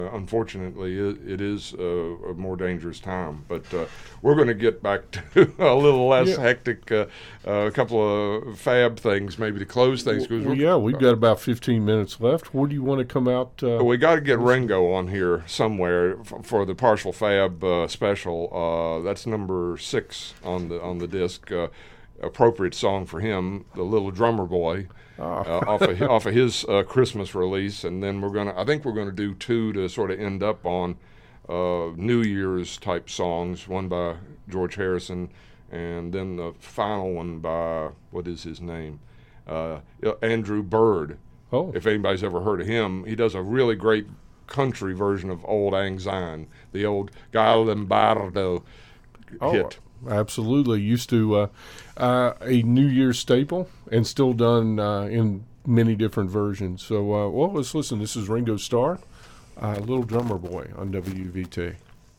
Unfortunately, it is a more dangerous time. But we're going to get back to a little less hectic, a couple of fab things maybe to close things. We've got about 15 minutes left. Where do you want to come out? We got to get Ringo on here somewhere for the Partial Fab special. That's number 6 on the disc. Appropriate song for him, The Little Drummer Boy. Off of his Christmas release, and then I think we're gonna do 2 to sort of end up on New Year's type songs. One by George Harrison, and then the final one by what is his name, Andrew Bird. Oh, if anybody's ever heard of him, he does a really great country version of Old Lang Syne, the old Gallimbardo hit. Absolutely. Used to a New Year's staple and still done in many different versions. So, let's listen. This is Ringo Starr, Little Drummer Boy on WVT.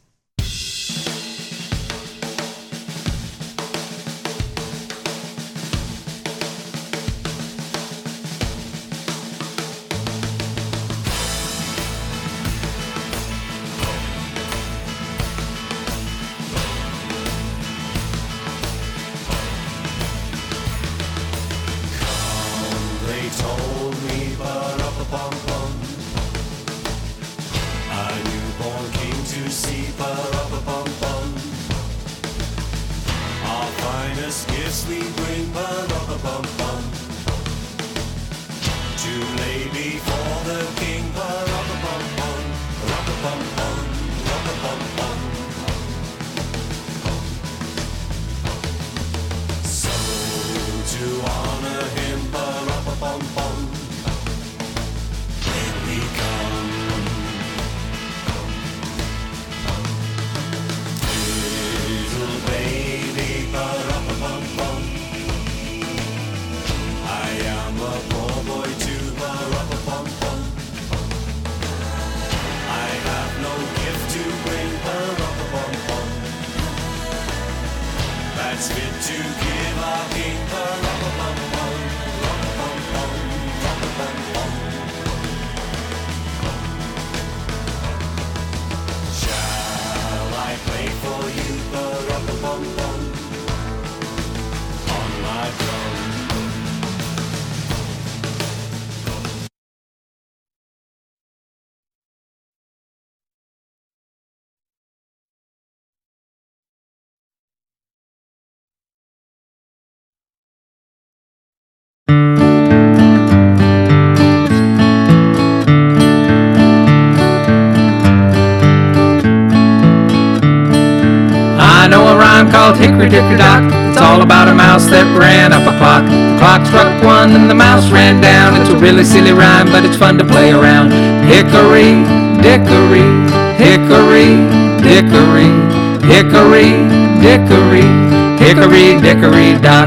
Called Hickory Dickory Dock. It's all about a mouse that ran up a clock. The clock struck 1 and the mouse ran down. It's a really silly rhyme, but it's fun to play around. Hickory, dickory, hickory, dickory, hickory, dickory, hickory dickory dock.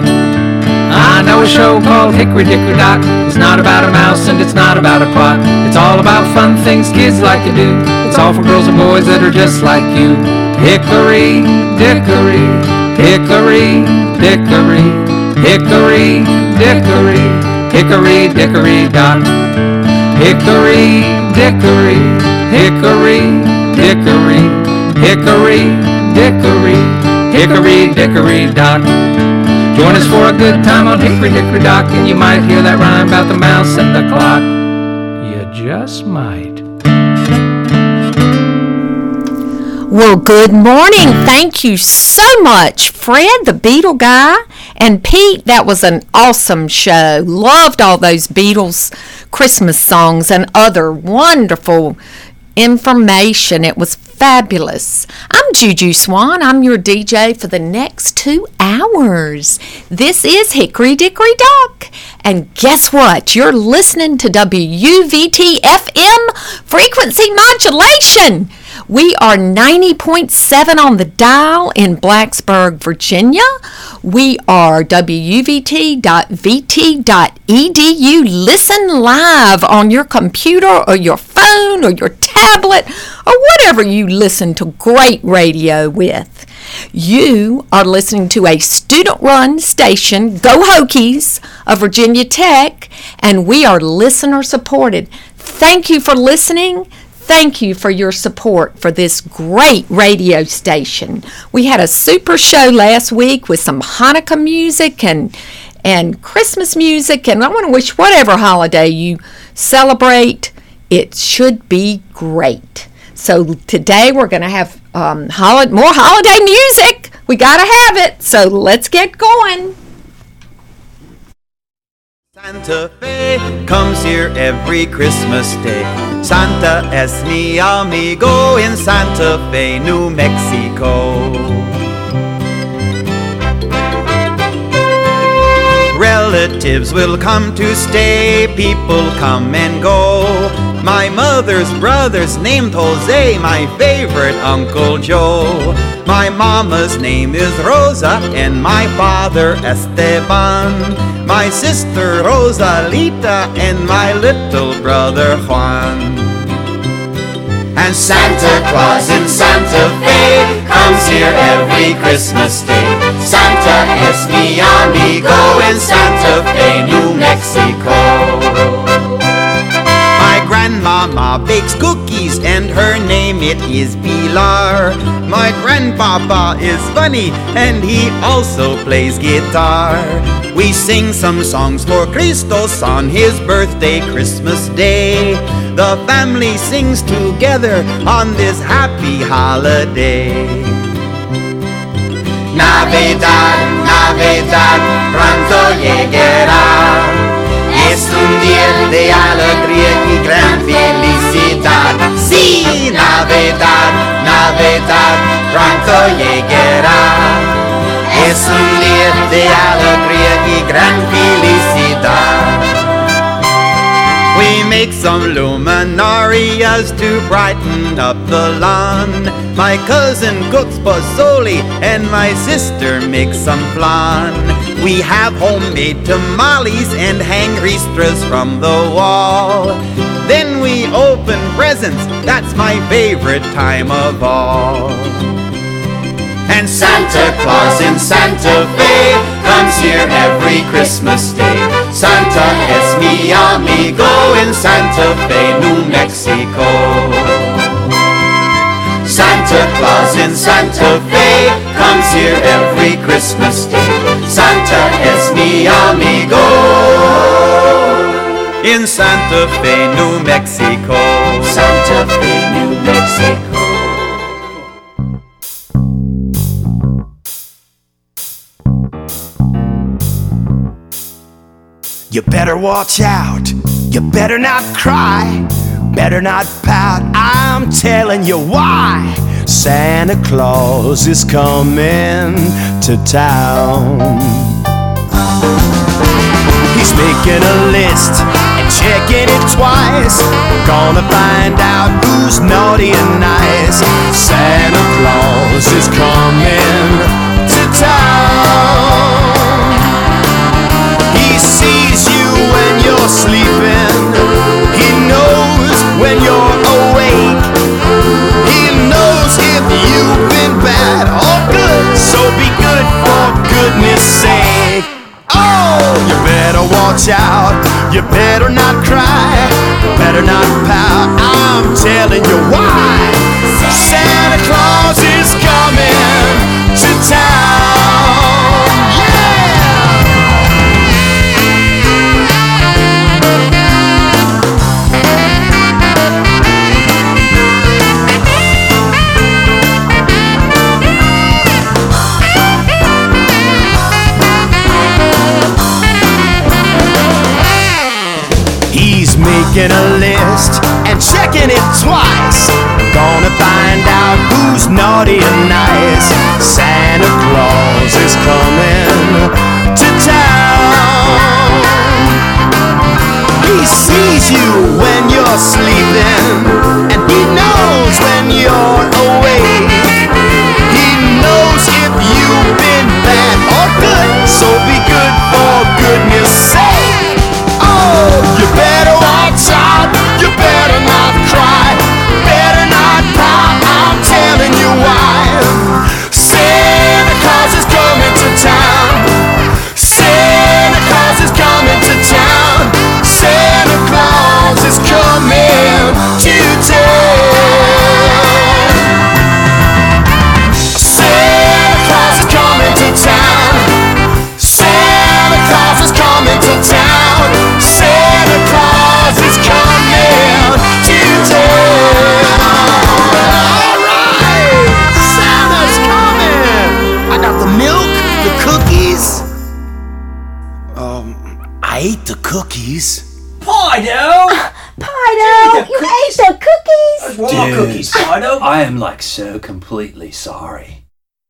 I know a show called Hickory Dickory Dock. It's not about a mouse and it's not about a clock. It's all about fun things kids like to do. It's all for girls and boys that are just like you. Hickory, dickory, hickory, dickory, hickory, dickory, hickory dickory dock. Hickory, dickory, hickory, dickory, hickory, dickory, hickory dickory dock. Join us for a good time on Hickory Dickory Dock, and you might hear that rhyme about the mouse and the clock. You just might. Well, good morning. Thank you so much, Fred, the Beatle guy, and Pete. That was an awesome show. Loved all those Beatles Christmas songs and other wonderful information. It was fabulous. I'm Juju Swan. I'm your DJ for the next 2 hours. This is Hickory Dickory Dock. And guess what? You're listening to WVT FM frequency modulation. We are 90.7 on the dial in Blacksburg, Virginia. We are wvt.vt.edu. Listen live on your computer or your phone or your tablet or whatever you listen to great radio with. You are listening to a student-run station, Go Hokies, of Virginia Tech, and we are listener-supported. Thank you for listening. thank you for your support for this great radio station. We had a super show last week with some Hanukkah music and Christmas music, and I want to wish whatever holiday you celebrate, it should be great. So today we're going to have more holiday music. We got to have it, so let's get going. Santa Fe comes here every Christmas Day. Santa es mi amigo in Santa Fe, New Mexico. Relatives will come to stay, people come and go. My mother's brother's named Jose, my favorite Uncle Joe. My mama's name is Rosa and my father Esteban. My sister Rosalita and my little brother Juan. And Santa Claus in Santa Fe comes here every Christmas Day. Santa es mi amigo in Santa Fe, New Mexico. My grandmama bakes cookies and her name it is Pilar. My grandpapa is funny and he also plays guitar. We sing some songs for Christos on his birthday, Christmas Day. The family sings together on this happy holiday. Navidad, Navidad, pronto llegará. Es un día de alegría y gran felicidad. Sí, Navidad, Navidad, pronto llegará. Es un día de alegría y gran felicidad. We make some luminarias to brighten up the lawn. My cousin cooks pozole and my sister makes some flan. We have homemade tamales and hang ristras from the wall. Then we open presents, that's my favorite time of all. And Santa Claus in Santa Fe comes here every Christmas Day. Santa es mi amigo in Santa Fe, New Mexico. Santa Claus in Santa Fe comes here every Christmas Day. Santa es mi amigo in Santa Fe, New Mexico. Santa Fe, New Mexico. You better watch out, you better not cry, better not pout, I'm telling you why. Santa Claus is coming to town. He's making a list and checking it twice. Gonna find out who's naughty and nice. Santa Claus is coming to town. He sees you when you're sleeping. He knows when you're awake. He knows if you've been bad or good. So be good for goodness sake. Oh, you better watch out. You better not cry. Better not pout. I'm telling you why. Santa Claus is coming to town. Yeah! Making a list and checking it twice. Gonna find out who's naughty and nice. Santa Claus is coming to town. He sees you when you're sleeping, and he knows when you're awake. He knows if you've been bad or good, so be good for goodness sake. Oh, you better watch out, you better not cry, better not pout, I'm telling you why. Santa Claus is coming to town. Santa Claus is coming to town. Santa Claus is coming to town. Oh, cookies. I am like so completely sorry.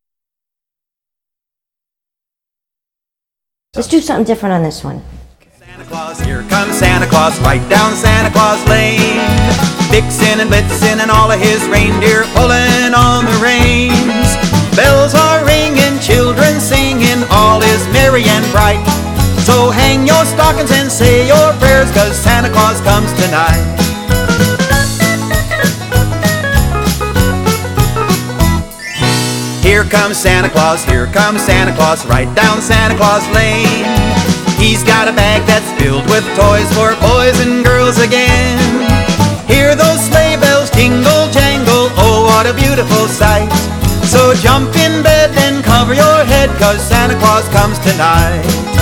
Let's do something different on this one. Santa Claus, here comes Santa Claus, right down Santa Claus Lane. Vixen and Blitzen and all of his reindeer pulling on the reins. Bells are ringing, children singing, all is merry and bright. So hang your stockings and say your prayers, 'cause Santa Claus comes tonight. Here comes Santa Claus, right down Santa Claus Lane. He's got a bag that's filled with toys for boys and girls again. Hear those sleigh bells jingle jangle, oh what a beautiful sight. So jump in bed and cover your head, 'cause Santa Claus comes tonight.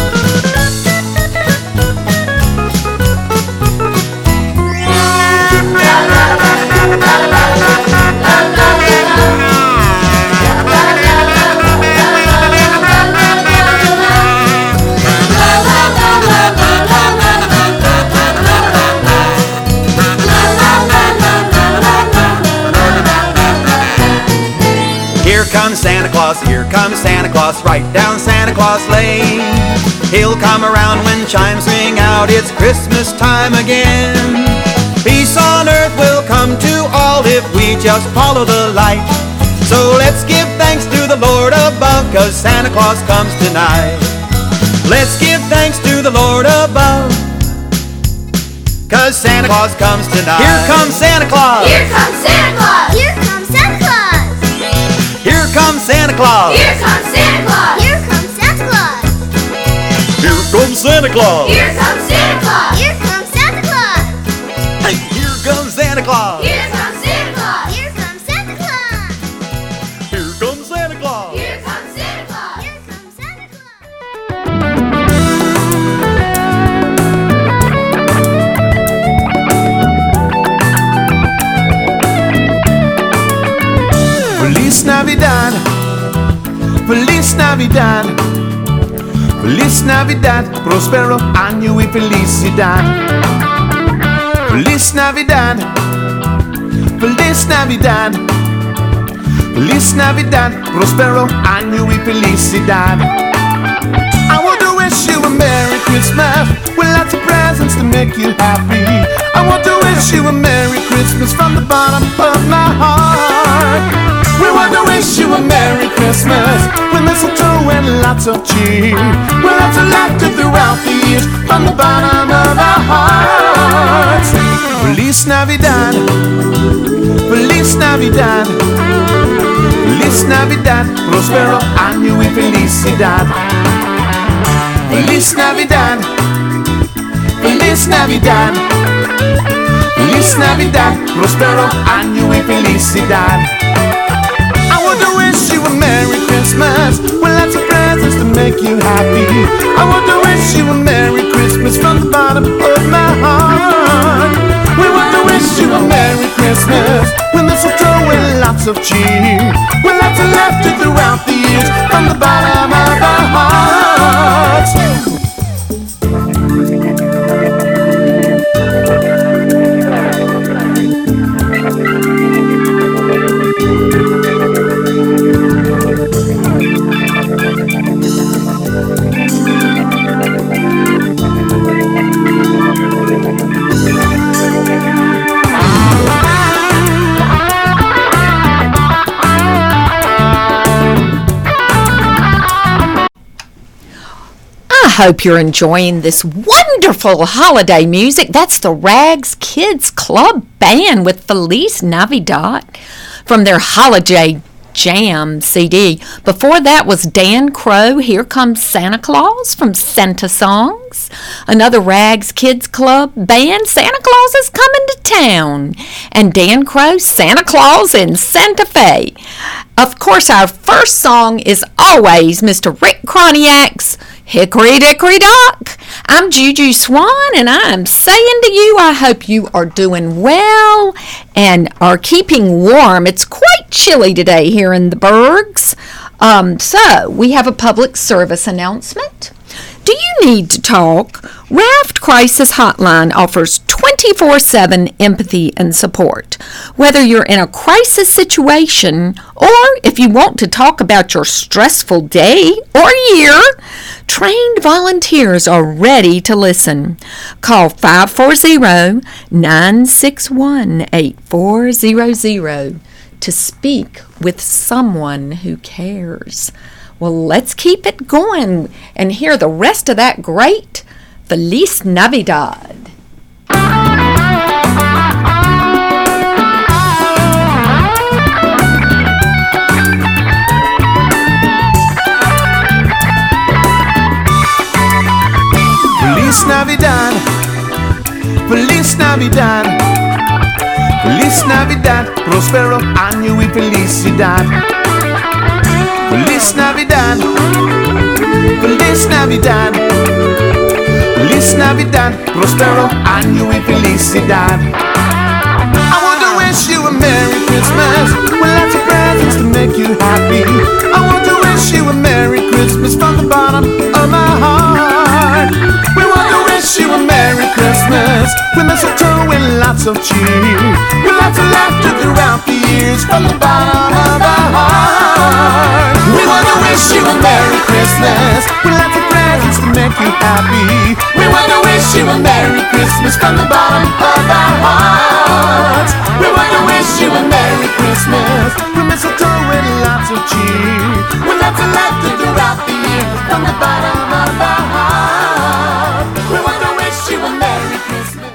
Here comes Santa Claus, right down Santa Claus Lane. He'll come around when chimes ring out, it's Christmas time again. Peace on earth will come to all if we just follow the light. So let's give thanks to the Lord above, 'cause Santa Claus comes tonight. Let's give thanks to the Lord above, 'cause Santa Claus comes tonight. Here comes Santa Claus! Here comes Santa Claus! Here comes Santa Claus! Here comes Santa Claus! Here comes Santa Claus! Here comes Santa Claus! Here comes Santa Claus! Here comes Santa Claus! Here comes Santa Claus! Hey, here comes Santa Claus! Here comes Santa Claus! Here comes Santa Claus! Here comes Santa Claus! Here comes Santa Claus! Here comes Santa Claus! Feliz Navidad, Feliz Navidad, Feliz Navidad, prospero año y felicidad. Feliz Navidad, Feliz Navidad, Feliz Navidad, prospero año y felicidad. I want to wish you a Merry Christmas with lots of presents to make you happy. I want to wish you a Merry Christmas from the bottom of my heart. We want to wish you a Merry Christmas with mistletoe and lots of cheer, with lots of laughter throughout the years from the bottom of our hearts. Feliz Navidad, Feliz Navidad, Feliz Navidad, prospero año y felicidad. Feliz Navidad, Feliz Navidad, Feliz Navidad, prospero año y felicidad. I want to wish you a Merry Christmas with lots of presents to make you happy. I want to wish you a Merry Christmas from the bottom of my heart. We want to wish you a Merry Christmas with mistletoe and lots of cheer, with lots of laughter throughout the years from the bottom of our hearts. I hope you're enjoying this wonderful holiday music. That's the Rags Kids Club Band with Feliz Navidad from their Holiday Jam CD. Before that was Dan Crow, Here Comes Santa Claus from Santa Songs. Another Rags Kids Club Band, Santa Claus is Coming to Town. And Dan Crow, Santa Claus in Santa Fe. Of course, our first song is always Mr. Rick Kroniak's Hickory Dickory Dock. I'm Juju Swan, and I am saying to you, I hope you are doing well and are keeping warm. It's quite chilly today here in the Bergs. So we have a public service announcement. Do you need to talk Raft Crisis Hotline offers 24/7 empathy and support. Whether you're in a crisis situation or if you want to talk about your stressful day or year, trained volunteers are ready to listen. Call 540-961-8400 to speak with someone who cares. Well, let's keep it going and hear the rest of that great Feliz Navidad. Feliz Navidad, Feliz Navidad, Feliz Navidad, prospero año y felicidad. Feliz Navidad, Feliz Navidad, Feliz Navidad, prospero año y felicidad. I want to wish you a Merry Christmas with lots of presents to make you happy. I want to wish you a Merry Christmas from the bottom of my heart. We want to wish you a Merry Christmas with mistletoe and lots of cheer, with lots of laughter throughout the years from the bottom of our heart. We want to wish you a Merry Christmas with lots of presents to make you happy. We want to wish you a Merry Christmas from the bottom of our hearts. We want to wish you a Merry Christmas with mistletoe and lots of cheer, with lots of laughter throughout the year from the bottom of our heart. We want to wish you a Merry Christmas.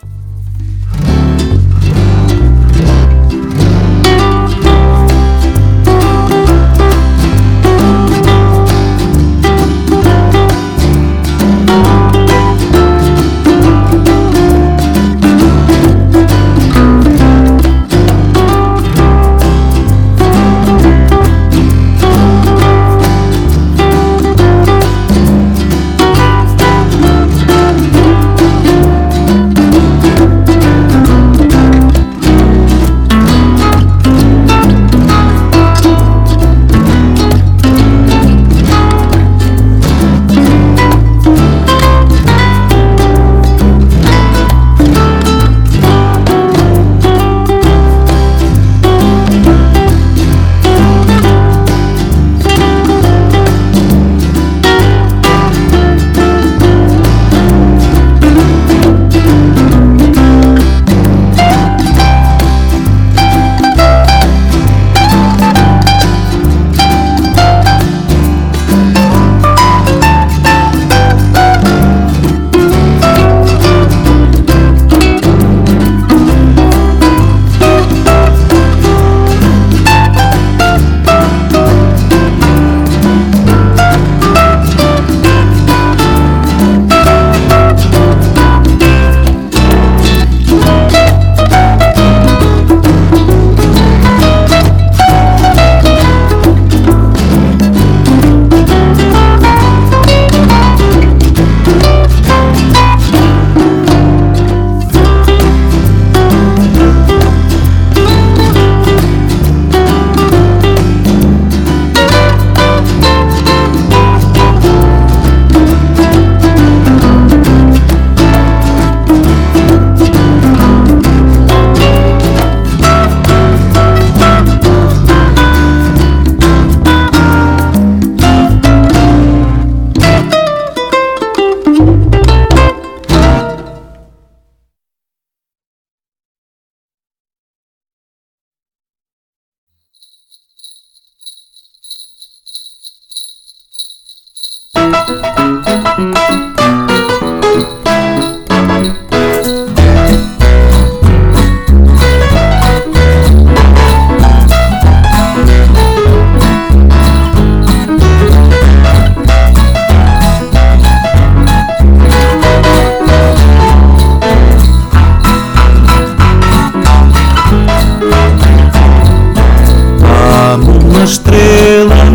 Estrela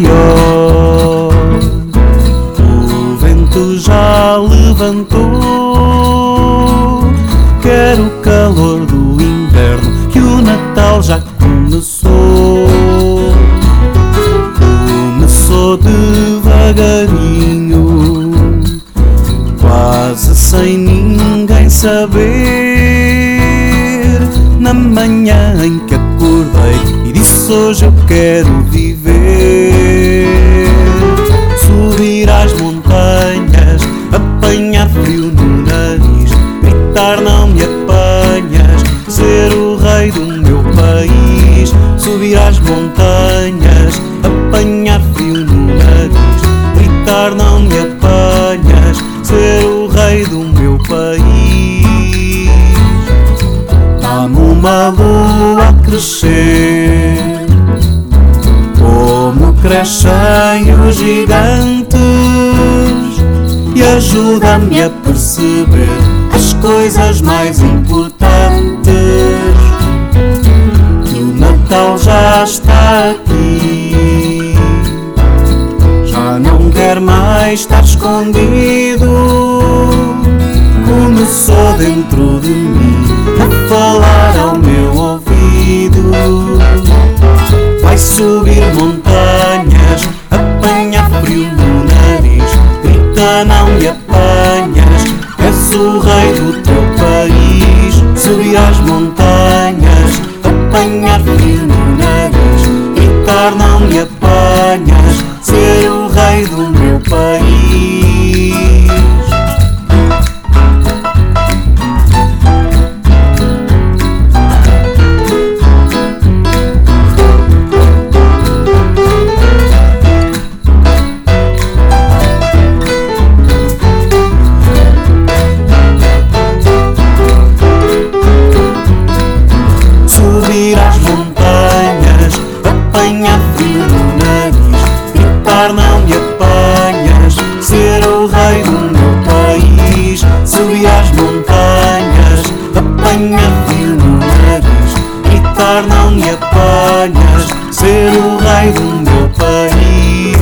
maior, o vento já levantou. Quero o calor do inverno, que o Natal já começou. Começou devagarinho, quase saber. Na manhã em que acordei e disse hoje eu quero viver. Subir às montanhas, apanhar frio no nariz, gritar não me apanhas, ser o rei do meu país. Subir às montanhas, apanhar frio no nariz, gritar não me apanhas, ser o rei do meu país. Dá-me uma lua a crescer, como crescem os gigantes, e ajuda-me a perceber as coisas mais importantes. Que o Natal já está aqui, já não quer mais estar escondido. Começou dentro de mim a falar ao meu ouvido. Vai subir montanhas, apanha frio no nariz, grita não me apanhas, és o rei do teu país. Subir às montanhas, apanhar frio no nariz, gritar não me apanhas, ser o rei do meu país. Não me apanhas, ser o rei do meu país. Subir às montanhas, apanhar frio no nariz, gritar não me apanhas, ser o rei do meu país.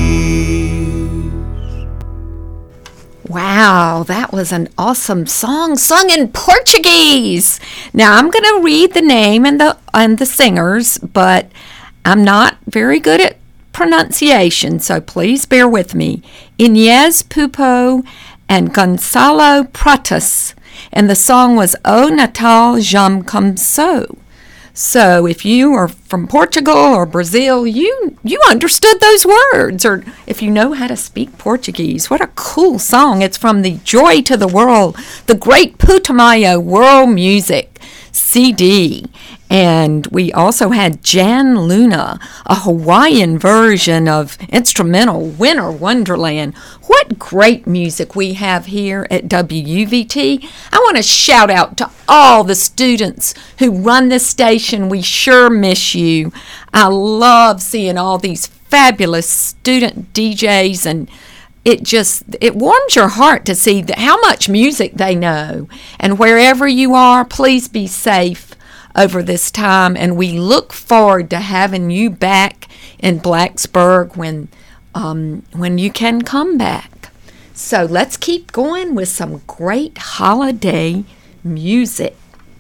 Wow, that was an awesome song sung in Portuguese. Now I'm going to read the name and the singers, but I'm not very good at pronunciation, so please bear with me. Inês Pupo and Gonçalo Pratas, and the song was O Natal Já Começou. So if you are from Portugal or Brazil, you understood those words, or if you know how to speak Portuguese. What a cool song. It's from the Joy to the World, the Great Putumayo World Music CD. And we also had Jan Luna, a Hawaiian version of instrumental Winter Wonderland. What great music we have here at WUVT. I want to shout out to all the students who run this station. We sure miss you. I love seeing all these fabulous student DJs, and it warms your heart to see how much music they know. And wherever you are, please be safe over this time, and we look forward to having you back in Blacksburg when you can come back. So let's keep going with some great holiday music.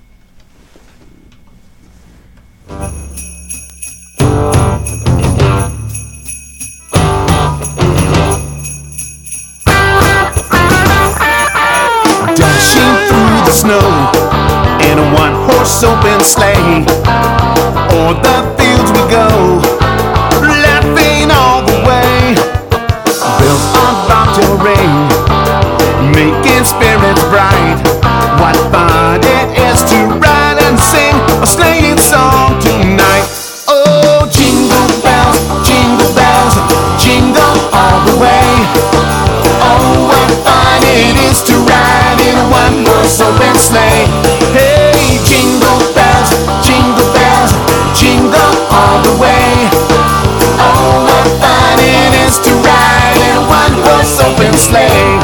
Dashing through the snow in a one-horse open sleigh, o'er the fields we go, laughing all the way. Bells are about to ring, making spirits bright. What fun it is to ride and sing a sleighing song tonight. Oh, jingle bells, jingle all the way. Oh, what fun it is to ride in a one-horse open sleigh. Hey, jingle bells, jingle all the way. Oh, what fun it is to ride in a one-horse open sleigh.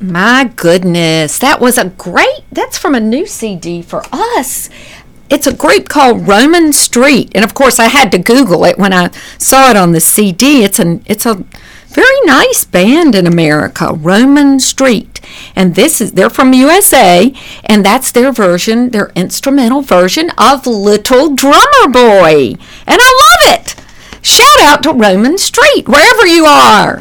My goodness, that's from a new CD for us. It's a group called Roman Street, and of course I had to Google it when I saw it on the CD. It's a very nice band in America, Roman Street, and they're from USA, and that's their instrumental version of Little Drummer Boy, and I love it. Shout out to Roman Street, wherever you are.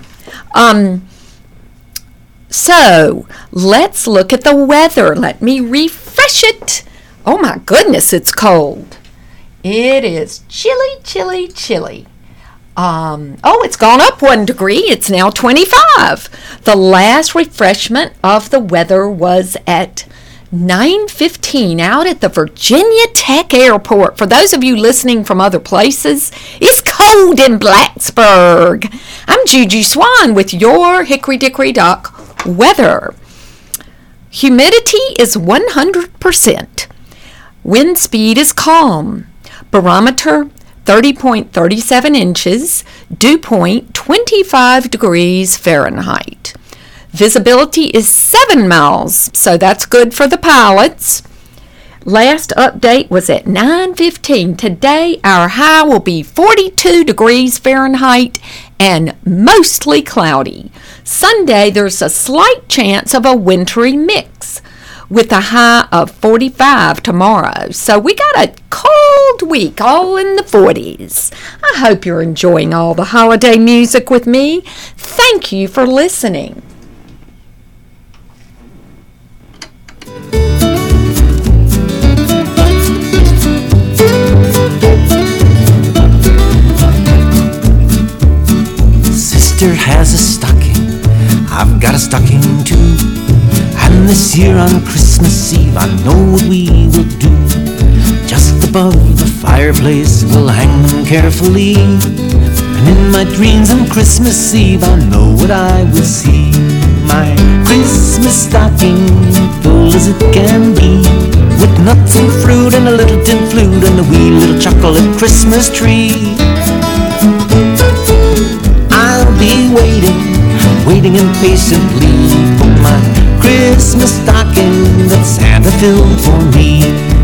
So let's look at the weather. Let me refresh it. Oh my goodness, it's cold. It is chilly, chilly, chilly. It's gone up 1 degree. It's now 25. The last refreshment of the weather was at 9:15 out at the Virginia Tech Airport. For those of you listening from other places, it's cold in Blacksburg. I'm Juju Swan with your Hickory Dickory Dock weather. Humidity is 100%. Wind speed is calm. Barometer 30.37 inches. Dew point 25 degrees Fahrenheit. Visibility is 7 miles, so that's good for the pilots. Last update was at 9:15. Today, our high will be 42 degrees Fahrenheit and mostly cloudy. Sunday, there's a slight chance of a wintry mix with a high of 45 tomorrow. So we got a cold week, all in the 40s. I hope you're enjoying all the holiday music with me. Thank you for listening. Sister has a stocking, I've got a stocking too. And this year on Christmas Eve I know what we will do. Just above the fireplace we'll hang them carefully. And in my dreams on Christmas Eve I know what I will see. My Christmas stocking full as it can be, with nuts and fruit and a little tin flute and a wee little chocolate Christmas tree. I'll be waiting impatiently for my Christmas stocking that Santa filled for me.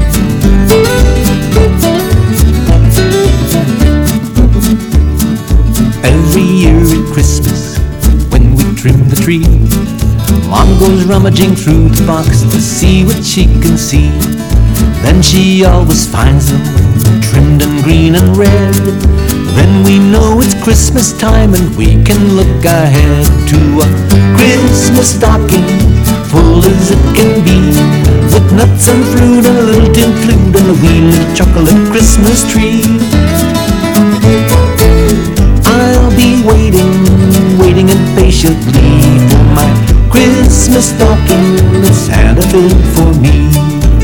Every year at Christmas, when we trim the tree, Mom goes rummaging through the box to see what she can see. Then she always finds them trimmed in green and red. Then we know it's Christmas time and we can look ahead to a Christmas stocking full as it can be, with nuts and fruit and a little tin flute and a wee little chocolate Christmas tree. I'll be waiting impatiently for my Christmas stocking that Santa filled for me.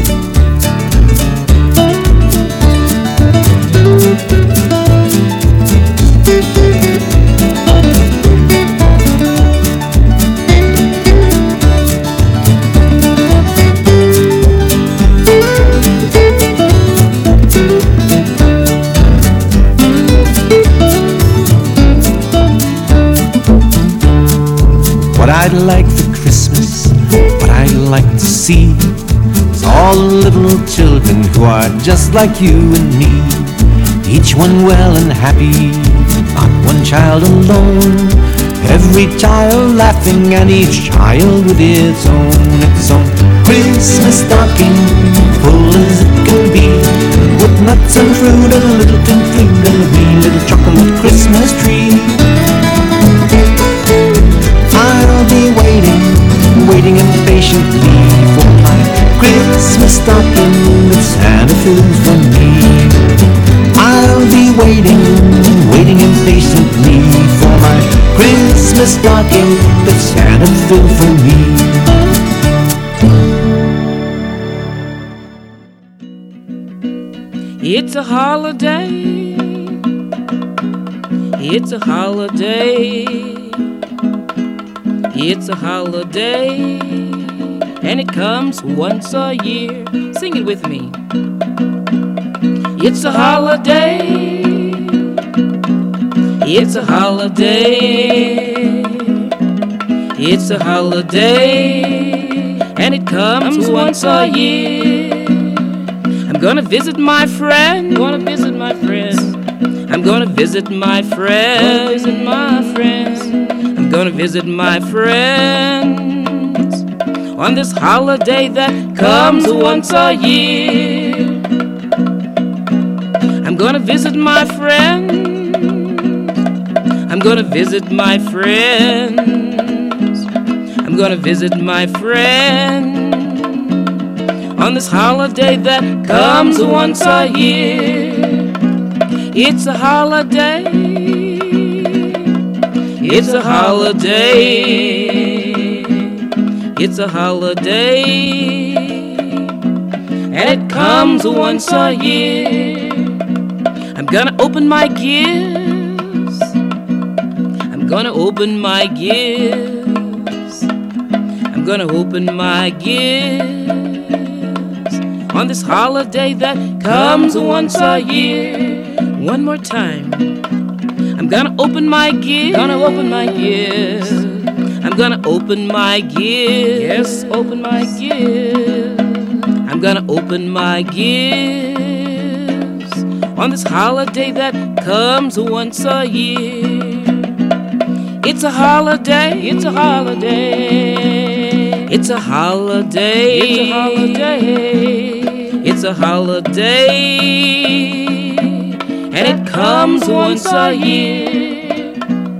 What I'd like for Christmas, what I'd like to see, is all the little children who are just like you and me. Each one well and happy, not one child alone. Every child laughing and each child with its own Christmas stocking, full as it can be, with nuts and fruit and a little tin flute and a wee little chocolate Christmas tree. I'll be waiting impatiently for my Christmas stocking that Santa fills for me. I'll be waiting impatiently for my Christmas stocking that Santa filled for me. It's a holiday. It's a holiday. It's a holiday, and it comes once a year. Sing it with me. It's a holiday. It's a holiday. It's a holiday, and it comes once a year. I'm gonna visit my friend, gonna visit my friend. I'm gonna visit my friend, visit my friends. I'm gonna visit my friends on this holiday that comes once a year. I'm gonna visit my friend. I'm gonna visit my friends. I'm gonna visit my friend on this holiday that comes once a year. It's a holiday. It's a holiday. It's a holiday. And it comes once a year. I'm gonna open my gifts. I'm gonna open my gifts. I'm gonna open my gifts on this holiday that comes once a year. One more time. I'm gonna open my gifts. Gonna open my gifts. I'm gonna open my gifts. Yes, open my gifts. I'm gonna open my gifts on this holiday that comes once a year. It's a holiday. It's a holiday. It's a holiday. It's a holiday. It's a holiday. And it comes once a year.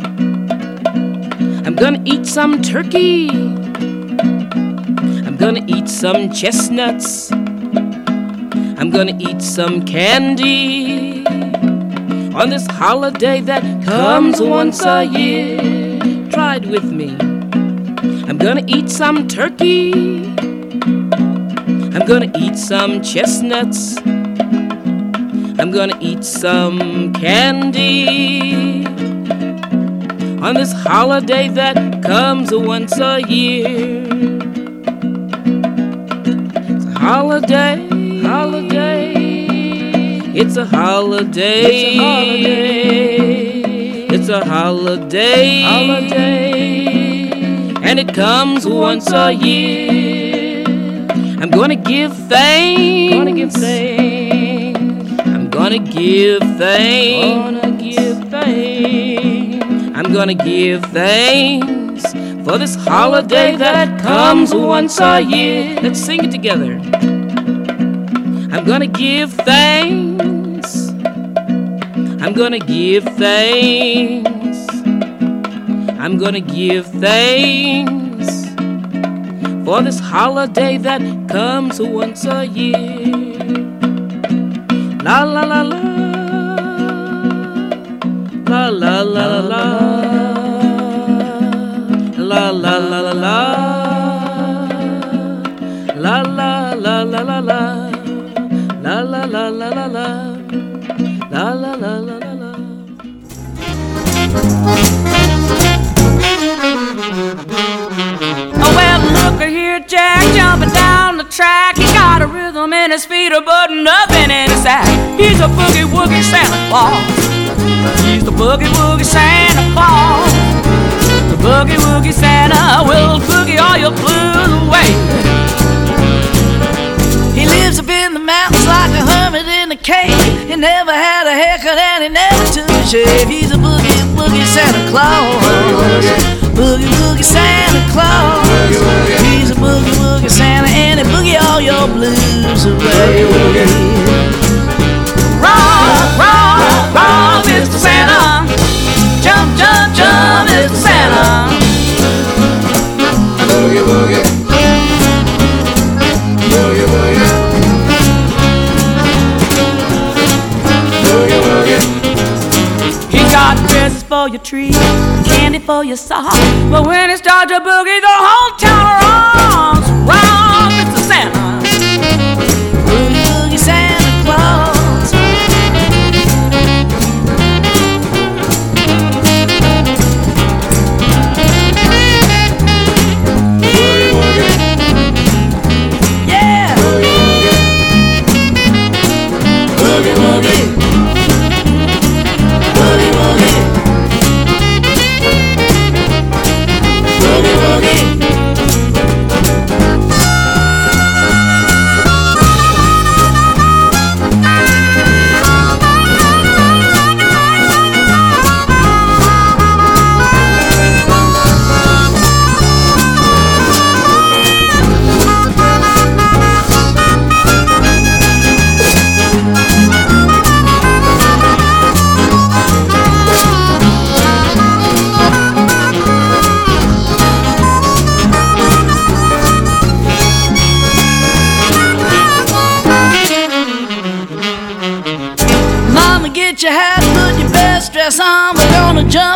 I'm gonna eat some turkey. I'm gonna eat some chestnuts. I'm gonna eat some candy on this holiday that comes once a year. Try it with me. I'm gonna eat some turkey. I'm gonna eat some chestnuts. I'm gonna eat some candy on this holiday that comes once a year. It's a holiday, holiday. It's a holiday. It's a holiday. Holiday. And it comes once a year. I'm gonna give thanks. Gonna give thanks. I'm gonna give thanks. Gonna give thanks. I'm gonna give thanks for this holiday that comes once a year. Let's sing it together. I'm gonna give thanks. I'm gonna give thanks. I'm gonna give thanks for this holiday that comes once a year. La la la la. La la la la la. La la la la la. La la la la la la. La la la la la la. La la la la la la. Oh well, look here, Jack, jumping down the track. He got a rhythm in his feet, but nothing in his sack. He's a boogie-woogie Santa Claus. He's the boogie-woogie Santa Claus. The boogie-woogie Santa will boogie all your blues away. He lives up in the mountains like a hermit in a cave. He never had a haircut and he never took a shave. He's a boogie-woogie Santa Claus. Boogie-woogie Santa Claus. He's a boogie-woogie Santa and he boogie all your blues away. Rock, rock, rock, Mr. Santa. Jump, jump, jump, Mr. Santa. Boogie, boogie. Boogie, boogie. Boogie, boogie. He got presents for your tree, candy for your sock. But when it starts to boogie, the whole town rocks. Rock, Mr. Santa. Boogie, boogie, Santa Claus. Boogie,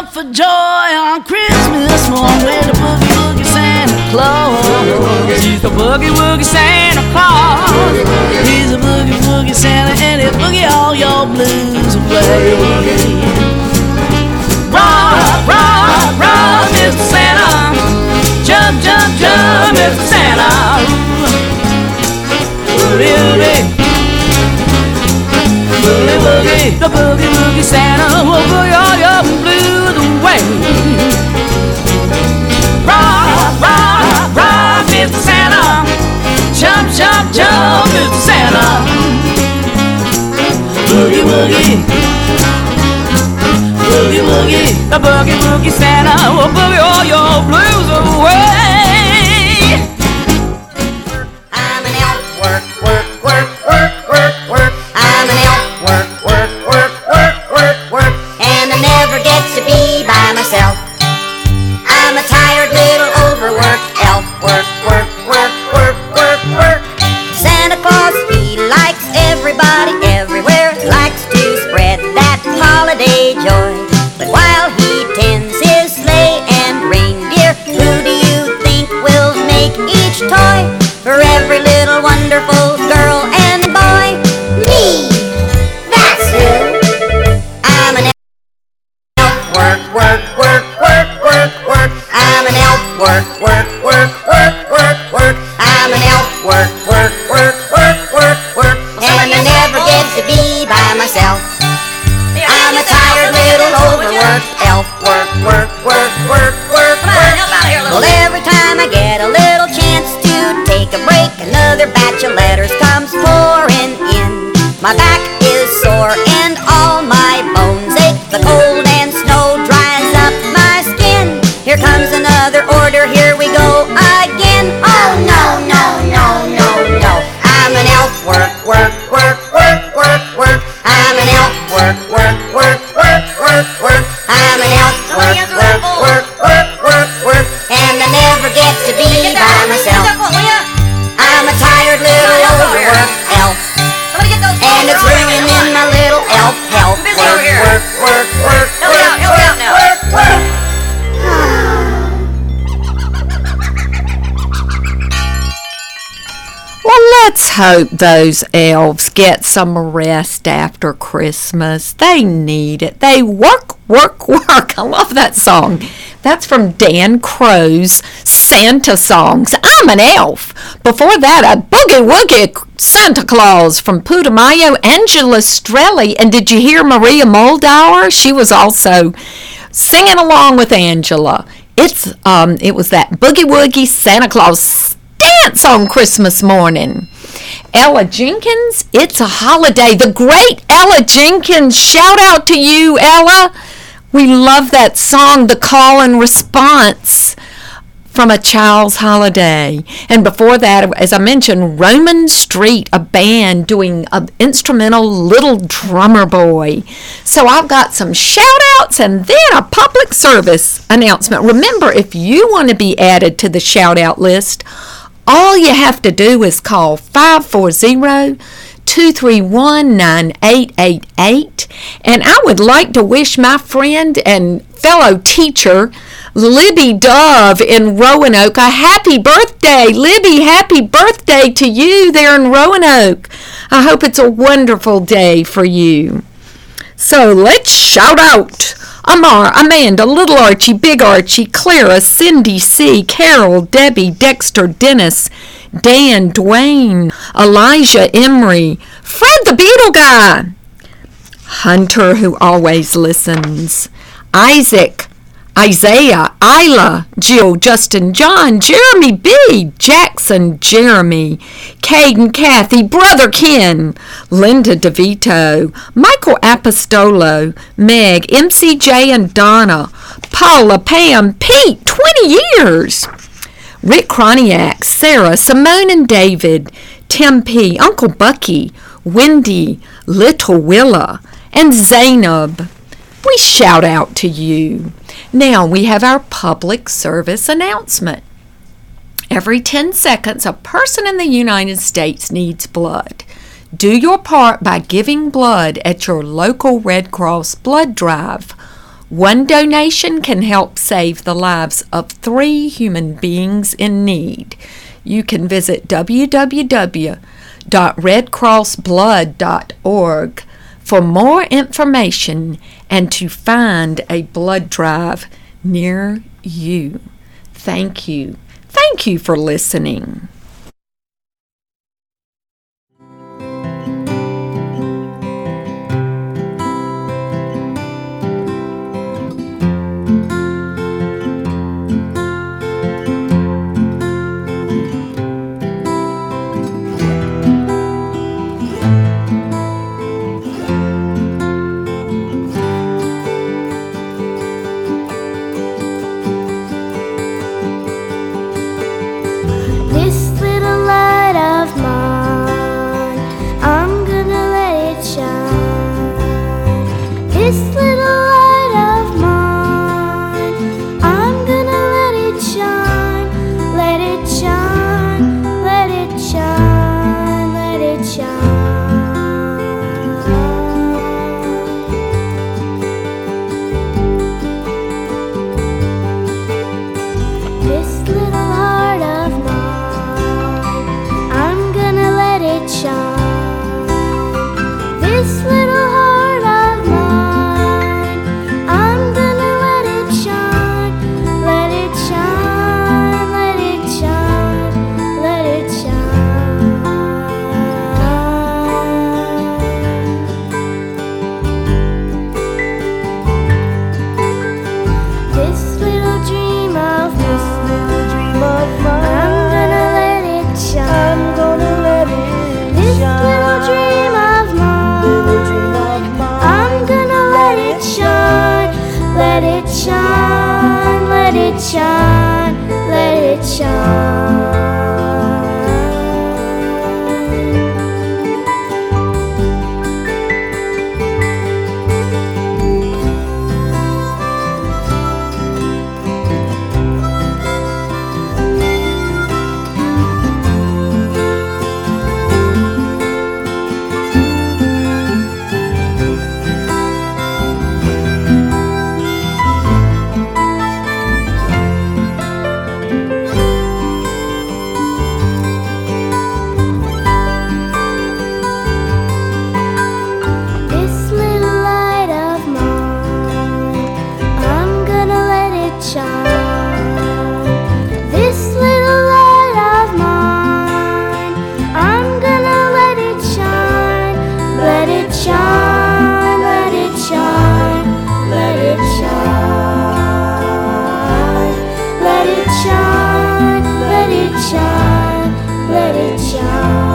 jump for joy on Christmas morning with the boogie woogie Santa Claus. He's the boogie woogie Santa Claus. He's a boogie woogie Santa and he'll boogie all your blues away. Rock, rock, rock, Mr. Santa. Jump, jump, jump, Mr. Santa. Boogie, boogie. Boogie woogie, the boogie woogie Santa will boogie all your blues away. Rock, rock, rock, Mr. Santa. Jump, jump, jump, Mr. Santa. Boogie woogie, boogie woogie, the boogie woogie Santa will boogie all your blues away. I'm an elf, work, work, work, work, work, work. I'm an elf. Work, work, work, work, work, work, and I never get to be by myself. I'm a tired little overworked elf. Work, work, work, work, work, work. Santa Claus, he likes everybody everywhere, likes to spread that holiday joy. But while he tends his sleigh and reindeer, who do you think will make each toy for every little wonderful girl and boy? Me! I'm an elf, work, work, work, work, work, work. I'm an elf, work, work, work, work, work, work. I'm an elf, work, work, work, work, work, work. And I never get to be by myself. I'm a tired little overworked elf, work, work, work, work, work, work. Well, every time I get a little chance to take a break, another batch of letters comes pouring in. My back is sore and all my bones ache. The cold and snow dries up my skin. Here comes another order, here we go again. Oh no, no, no, no, no. I'm an elf, work, work, work, work, work, work. I'm an elf, work, work, work, work, work, work. I'm an elf, work, work, work, work, work, work. And I never get to be by myself. I'm a tired little overworked elf. And it's ringing in my little elf help. Work, work, work, work, work, work, work, work. Well, let's hope those elves get some rest after Christmas. They need it. They work, work, work. I love that song. That's from Dan Crow's Santa Songs. I'm an elf. Before that, a Boogie Woogie Santa Claus from Putumayo, Angela Strelli. And did you hear Maria Moldauer? She was also singing along with Angela. It was that Boogie Woogie Santa Claus dance on Christmas morning. Ella Jenkins, it's a holiday. The great Ella Jenkins. Shout out to you, Ella. We love that song, The Call and Response from A Child's Holiday. And before that, as I mentioned, Roman Street, a band doing an instrumental Little Drummer Boy. So I've got some shout outs and then a public service announcement. Remember, if you want to be added to the shout out list, all you have to do is call 540-231-9888. And I would like to wish my friend and fellow teacher, Libby Dove in Roanoke, a happy birthday. Libby, happy birthday to you there in Roanoke. I hope it's a wonderful day for you. So let's shout out. Amar, Amanda, Little Archie, Big Archie, Clara, Cindy C, Carol, Debbie, Dexter, Dennis, Dan, Dwayne, Elijah, Emery, Fred the Beetle Guy, Hunter, who always listens, Isaac, Isaiah, Isla, Jill, Justin, John, Jeremy B, Jackson, Jeremy, Caden, Kathy, Brother Ken, Linda DeVito, Michael Apostolo, Meg, MCJ and Donna, Paula, Pam, Pete, 20 years, Rick Kroniak, Sarah, Simone and David, Tim P, Uncle Bucky, Wendy, Little Willa, and Zainab. We shout out to you. Now we have our public service announcement. Every 10 seconds, a person in the United States needs blood. Do your part by giving blood at your local Red Cross blood drive. One donation can help save the lives of 3 human beings in need. You can visit www.redcrossblood.org for more information and to find a blood drive near you. Thank you. Thank you for listening. This little light of mine, I'm gonna let it shine. This little light of mine, I'm gonna let it shine. Let it shine, let it shine, let it shine. This little heart of mine, I'm gonna let it shine. This little heart of mine, I'm gonna let it shine. Let it shine, let it shine, let it shine. This little dream of mine, I'm gonna let it shine. I'm gonna let it this shine. Little dream of mine, I'm gonna let it shine. Let it shine, let it shine, let it shine. This little light of mine, I'm gonna let it shine. This little light of mine, I'm gonna let it shine. Let it shine, let it shine, let it shine. Let it shine, let it shine, let it shine.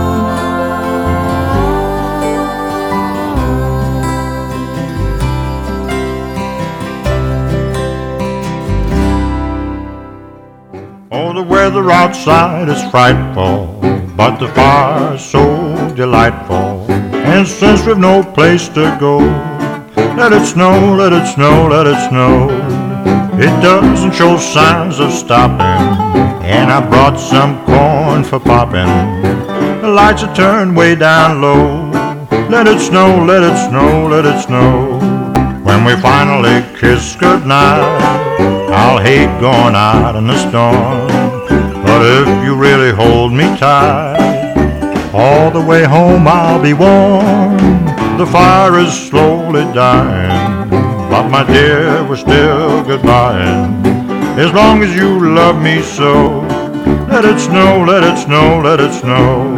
Oh, the weather outside is frightful, but the fire's so delightful. And since we've no place to go, let it snow, let it snow, let it snow. It doesn't show signs of stopping, and I brought some corn for popping. The lights are turned way down low. Let it snow, let it snow, let it snow. When we finally kiss goodnight, I'll hate going out in the storm. But if you really hold me tight, all the way home I'll be warm. The fire is slowly dying, but my dear, we're still goodbying. As long as you love me so, let it snow, let it snow, let it snow.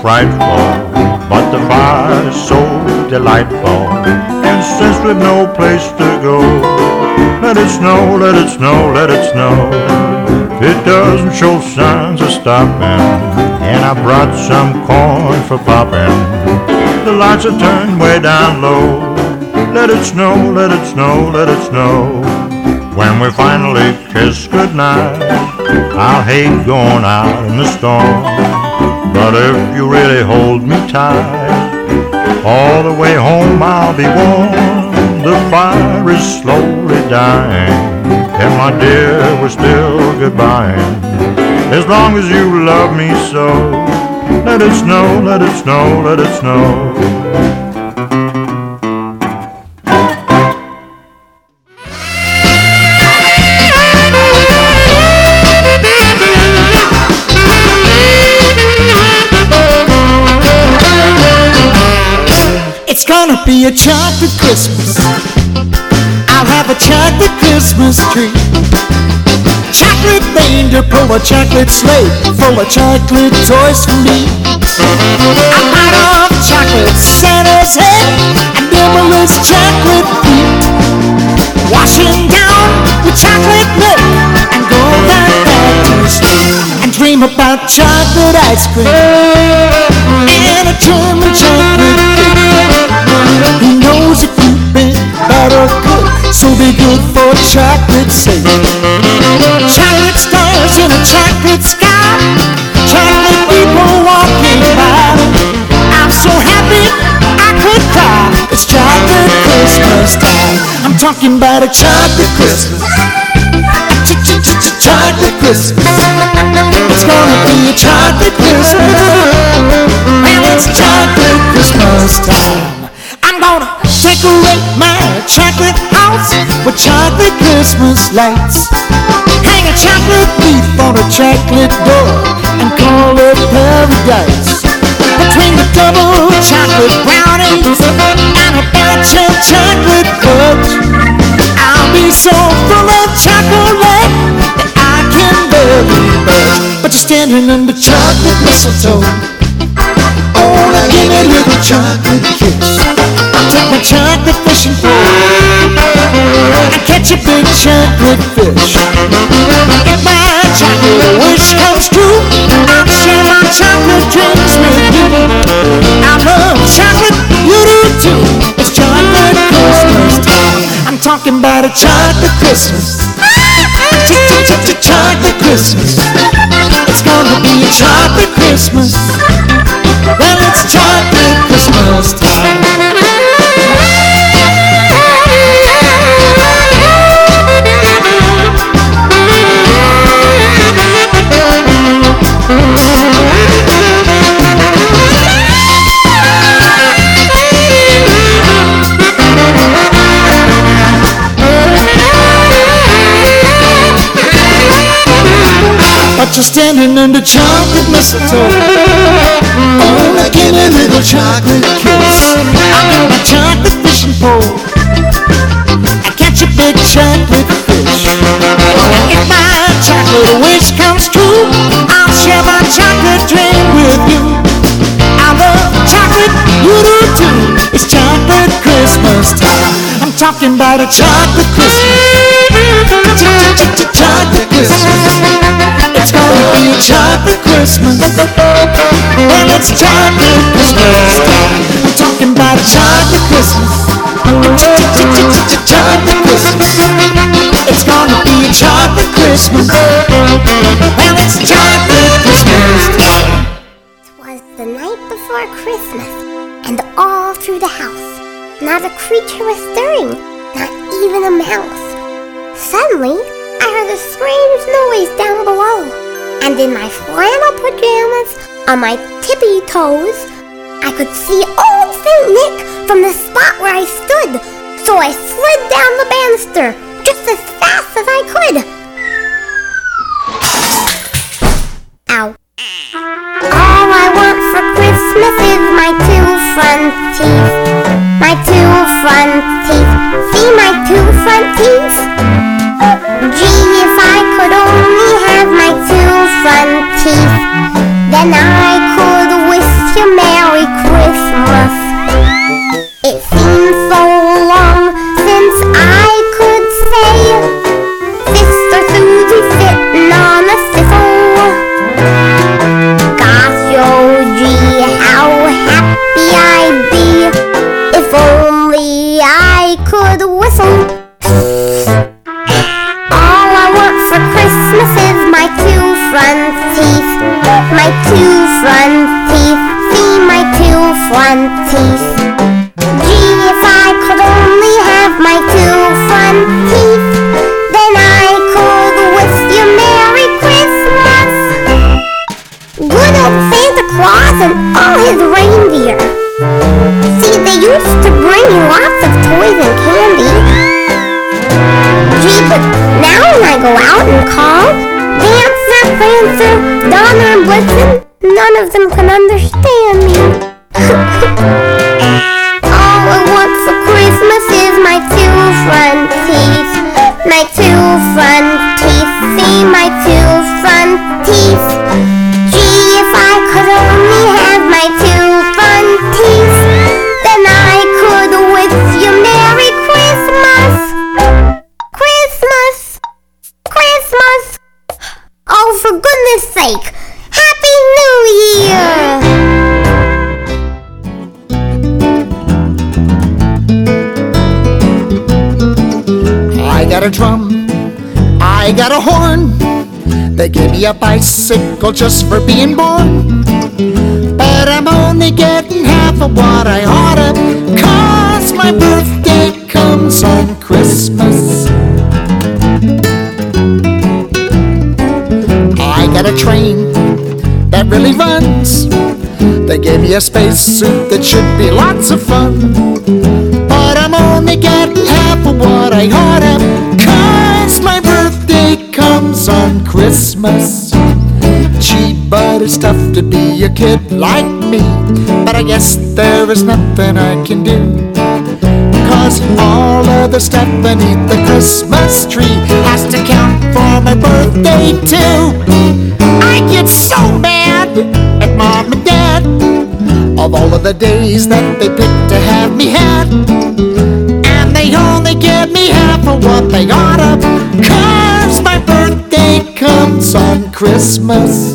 frightful, but the fire is so delightful. And since we've no place to go, let it snow, let it snow, let it snow. It doesn't show signs of stopping, and I brought some corn for popping. The lights are turned way down low. Let it snow, let it snow, let it snow. When we finally kiss goodnight, I'll hate going out in the storm. But if you really hold me tight, all the way home I'll be warm. The fire is slowly dying, and my dear, we're still goodbying. As long as you love me so, let it snow, let it snow, let it snow. It's gonna be a chocolate Christmas. I'll have a chocolate Christmas tree. Chocolate reindeer pull a chocolate sleigh full of chocolate toys for me. I'm out of chocolate Santa's head and numerous chocolate feet, washing down with chocolate milk and go right back to sleep and dream about chocolate ice cream and a German chocolate cake. Who knows if you've been bad or good, so be good for chocolate's sake. Chocolate stars in a chocolate sky, chocolate people walking by. I'm so happy I could cry. It's chocolate Christmas time. I'm talking about a chocolate Christmas. Chocolate Christmas. It's gonna be a chocolate Christmas. And it's chocolate Christmas time. I'm gonna decorate my chocolate house with chocolate Christmas lights. Hang a chocolate leaf on a chocolate door and call it paradise. Between the double chocolate brownies and a batch of chocolate fudge, I'll be so full of chocolate that I can barely budge. But you're standing under chocolate mistletoe. Oh, now give me a little chocolate kiss. I'll take my chocolate fishing pole and catch a big chocolate fish. If my chocolate wish comes true, I'll share my chocolate dreams with you. I love chocolate, you do too. It's chocolate Christmas time. I'm talking about a chocolate Christmas. Chocolate Christmas. It's gonna be a chocolate Christmas. Well, it's chocolate Christmas time. But you're standing under chocolate mistletoe. Oh, give me a little chocolate kiss. I'm in my chocolate fishing pole and catch a big chocolate fish. If my chocolate wish comes true, I'll share my chocolate dream with you. I love chocolate, you do too. It's chocolate Christmas time. I'm talking about a chocolate Christmas. Chocolate Christmas. It's gonna be a chocolate Christmas. Well, it's chocolate Christmas time. I'm talking about a chocolate Christmas. Chocolate Christmas. It's gonna be a chocolate Christmas. Well, it's chocolate Christmas time. It was the night before Christmas, and all through the house, not a creature was stirring, not even a mouse. Suddenly, I heard a strange noise down below, and in my flannel pajamas, on my tippy toes, I could see old St. Nick from the spot where I stood. So I slid down the banister just as fast as I could. Ow. All I want for Christmas is my two front teeth. My two front teeth. See my two front teeth? Gee, if I could only have my two front teeth, then I could wish you could whistle. All I want for Christmas is my two front teeth. My two front teeth. See my two front teeth. Gee, if I could only have my two front teeth, then I could wish you Merry Christmas. Good old Santa Claus and all his reindeer. See, they used to bring you lots of toys and candy. Gee, but now when I go out and call, Dancer, Prancer, Donner, and Blitzen, none of them can understand me. All I want for Christmas is my two front teeth. My two front teeth. See my two front teeth. Gee, if I could only have my two front teeth, then I could wish you Merry Christmas. Christmas. Christmas. Oh, for goodness sake. Happy New Year. I got a drum, I got a horn. They gave me a bicycle just for being born. But I'm only getting half of what I oughta, 'cause my birthday comes on Christmas. I got a train that really runs. They gave me a spacesuit that should be lots of fun. But I'm only getting half of what I oughta, 'cause my birthday comes on Christmas. Gee, but it's tough to be a kid like me, but I guess there is nothing I can do, 'cause all of the stuff beneath the Christmas tree has to count for my birthday too. I get so mad at Mom and Dad of all of the days that they picked to have me had, and they only give me half of what they oughta, 'cause my birthday comes on Christmas.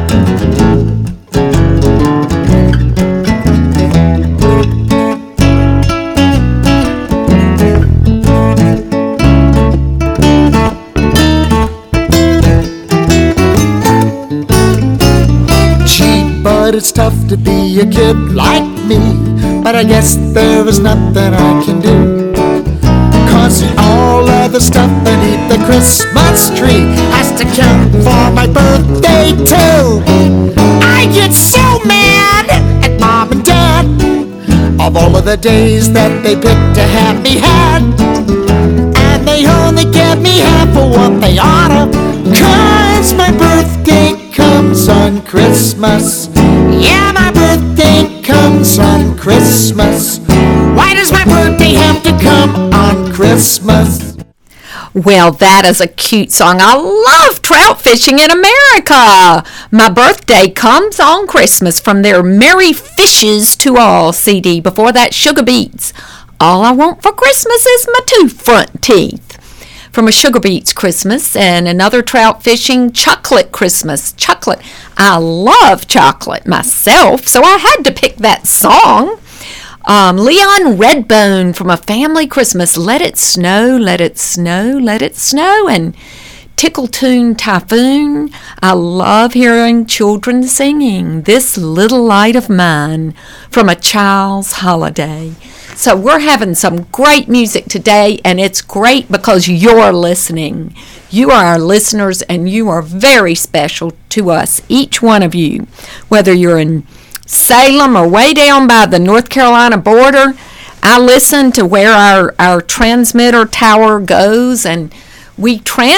But it's tough to be a kid like me, but I guess there is nothing I can do, 'cause all of the stuff beneath the Christmas tree has to count for my birthday too. I get so mad at Mom and Dad of all of the days that they picked to have me had, and they only give me half of what they oughta, 'cause my birthday comes on Christmas. Yeah, my birthday comes on Christmas. Why does my birthday have to come on Christmas? Well, that is a cute song. I love trout fishing in America. My birthday comes on Christmas from their Merry Fishes to All CD. Before that, Sugar Beets. All I want for Christmas is my two front teeth. From a Sugar Beets Christmas, and another trout fishing, Chocolate Christmas. Chocolate. I love chocolate myself, so I had to pick that song. Leon Redbone from A Family Christmas, Let It Snow, Let It Snow, Let It Snow, and Tickle Tune Typhoon. I love hearing children singing This Little Light of Mine from A Child's Holiday. So we're having some great music today, and it's great because you're listening. You are our listeners, and you are very special to us, each one of you. Whether you're in Salem or way down by the North Carolina border, I listen to where our transmitter tower goes, and we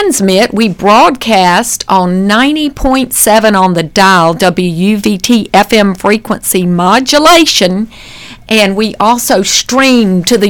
broadcast on 90.7 on the dial, WUVT FM frequency modulation, and we also stream to the